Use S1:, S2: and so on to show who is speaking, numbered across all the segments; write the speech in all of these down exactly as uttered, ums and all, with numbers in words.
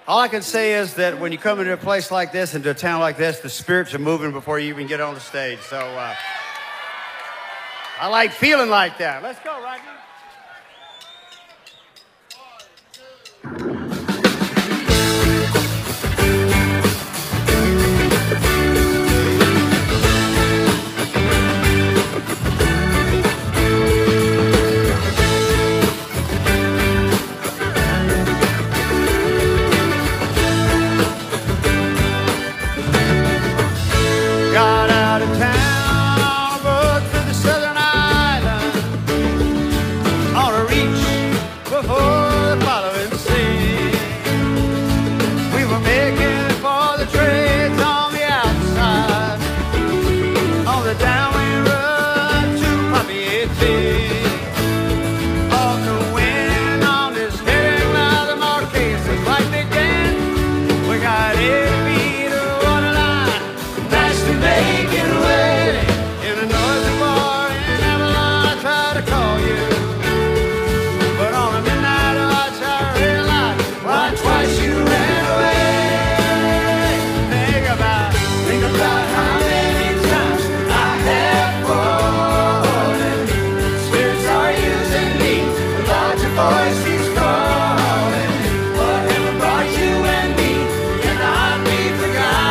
S1: All I can say is that when you come into a place like this, into a town like this, the spirits are moving before you even get on the stage. So uh, I like feeling like that. Let's go, Rodney. Got out of town, rode through the southern island on a reach before the following sea. We were making for the trades on the outside, on the downwind road to Poppy Off the wind on this heading now the Marquesas. The fight began, we got eight feet of water line. Making way in a noisy bar in Avalon. I tried to call you, but on a midnight watch I realized why twice you ran away. Think about, think about how many times I have fallen. Spirits are using me, the larger voice keeps calling. Whatever brought you and me cannot be forgotten.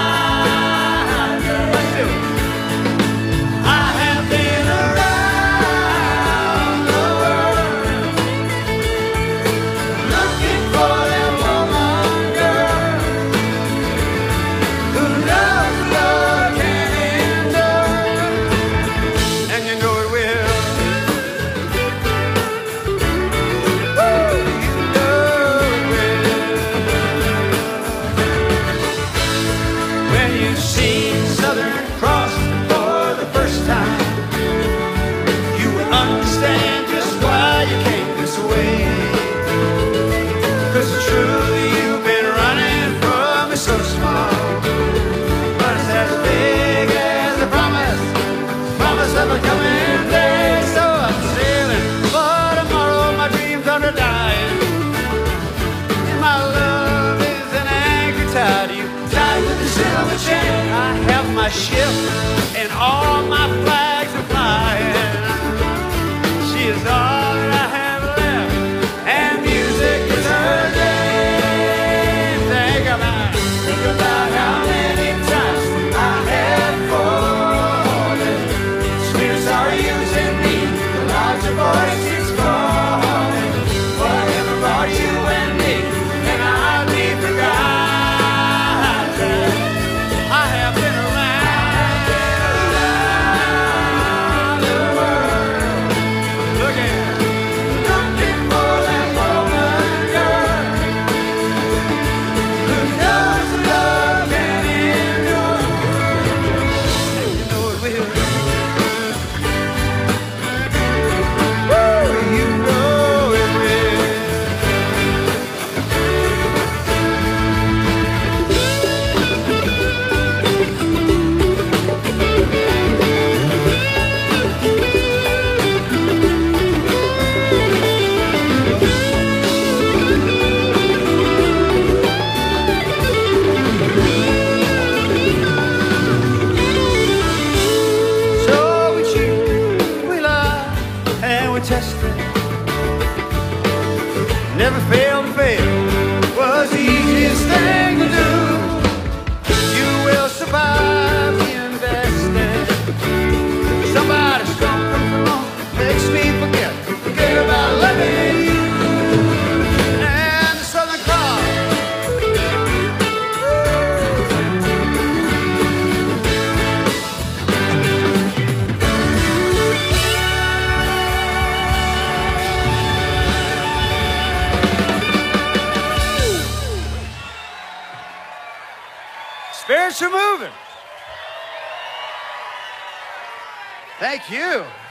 S1: I have my ship and all my flags are flying. She is all that I have left, and music is her name. Think about, think about how many times I have fallen. Spirits are using me, the larger voice is calling. Whatever brought you and me cannot be forgotten. I have been around, around the world, looking, looking for that woman girl who knows love can endure. You know it will. Woo, you know it will. Tested, never failed to fail, was the easiest thing to do. You will survive the invested. Somebody strong comes along, makes me forget, forget about loving you. And the Southern Cross, spirits are moving. Thank you.